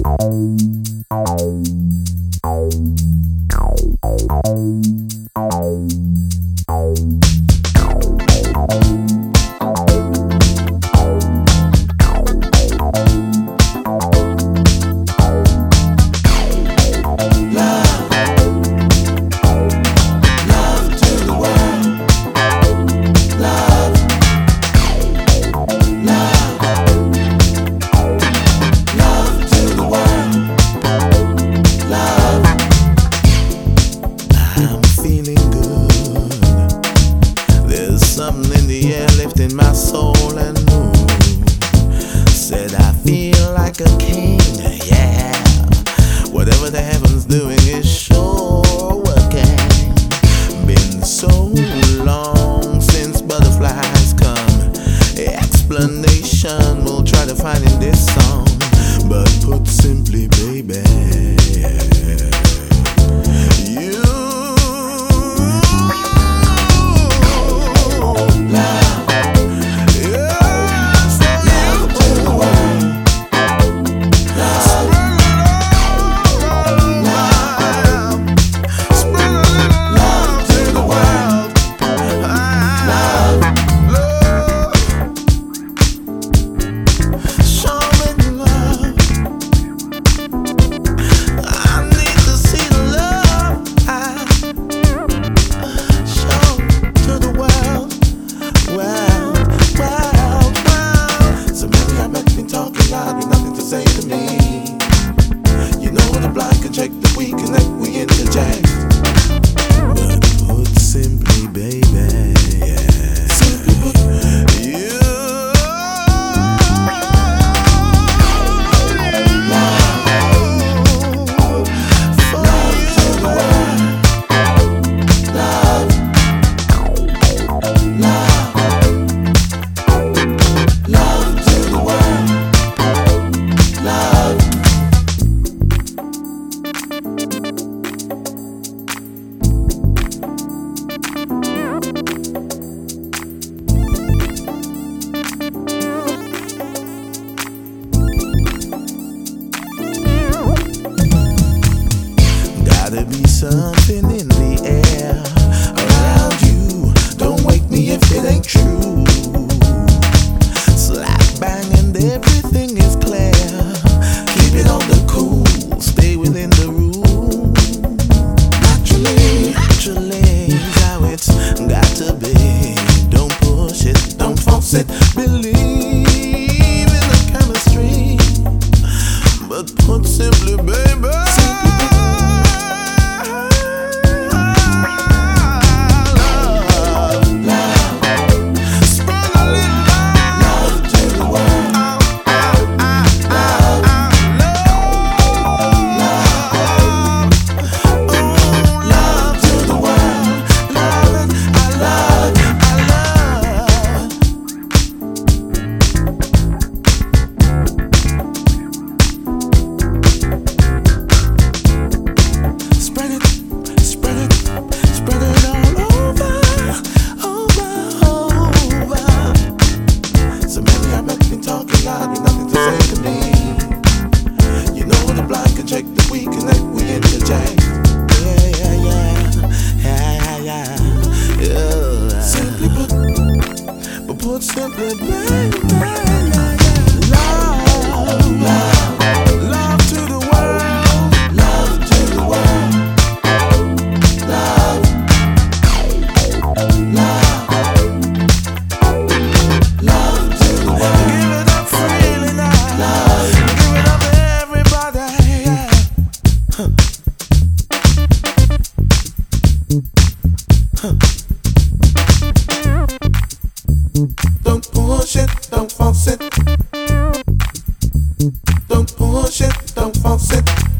Something in the air lifting my soul and mood. Said I feel like a king, yeah. Whatever the heavens doing is sure working. Been so long since butterflies come. Explanation we'll try to find in this song, but put simply, baby, you check that we connect, we interject. But put simply, baby, yeah. Simply put, you gotta be something in the air around you. Don't wake me if it ain't true. Slap bang and everything is clear. Keep it on the cool, stay within the room. Naturally is how it's got to be. Don't push it, don't force it. Believe in the chemistry, but put simply, baby. Check that we connect, we interject. Yeah. Simply put simply, baby, love to the world, love to the world, love to the world. Give it up freely now, give it up everybody. Don't push it, don't force it. Don't push it, don't force it.